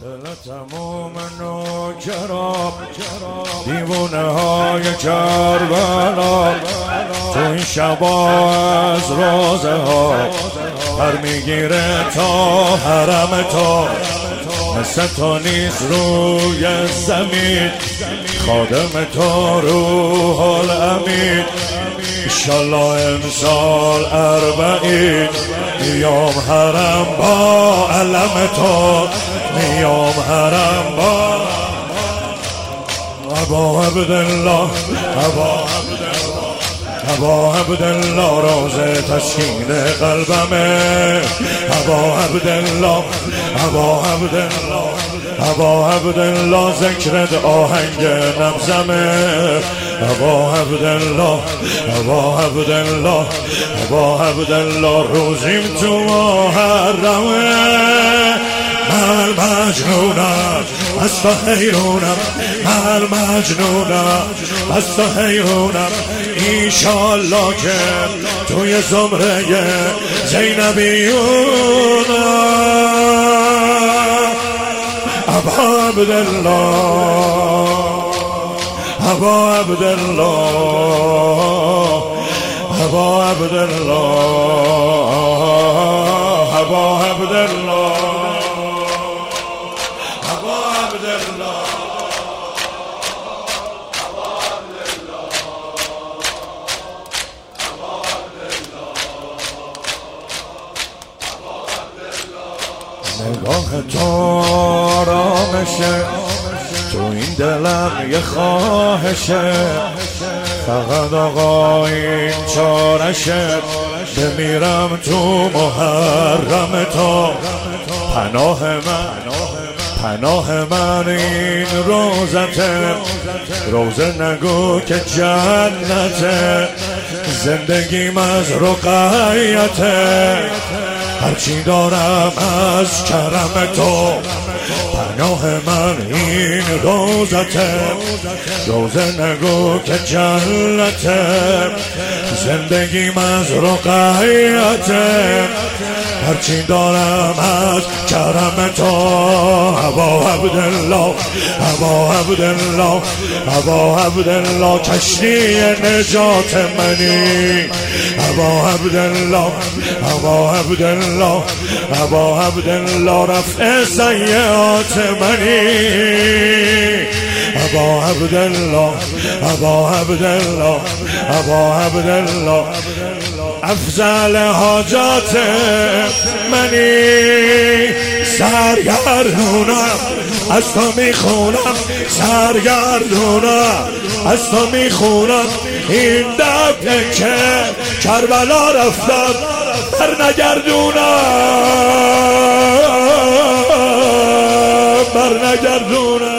دل تموم نوکران دیوونه های کربلا تو این شبا از روزه ها پر میگیره تا حرم تو، مثل تو نیست روی زمین، خادم تو روح الامین. انشالله امسال 40 میام حرم با علم تو، میام حرم با ابا عبدالله، ابا عبدالله روزه تسکین قلبمه، ابا عبدالله، ابا عبدالله ذکرت آهنگ نبزمه، ابا عبدالله، ابا عبدالله روزیم تو محرمه. من مجنونم از تو حیرونم، من مجنونم از تو حیرونم. ایشالله که توی زمره زینبیونم. ابا عبدالله، ابا عبدالله، ابا عبدالله، ابا عبدالله، نگاه تو آرامشه، تو این دلم یه خواهشه، فقط آقا این چارشه، بمیرم تو محرم تو. پناه من این روزته، روزه نگو که جنته، زندگیم از رقیته، هرچی دارم از کرم تو. پناه من این روزته، روزه نگو که جنته، زندگیم از رقیته، هرچی دارم از کرم تو. ابا عبدالله، ابا عبدالله، ابا عبدالله کشتی نجات منی، ابا عبدالله، ابا عبدالله، ابا عبدالله رفع سیئات منی، ابا عبدالله، ابا عبدالله، ابا عبدالله افضل حاجات منی. سرگردونم از تو میخونم، سرگردونم از تو میخونم، این دفعه که کربلا رفتم برنگردونم، برنگردونم.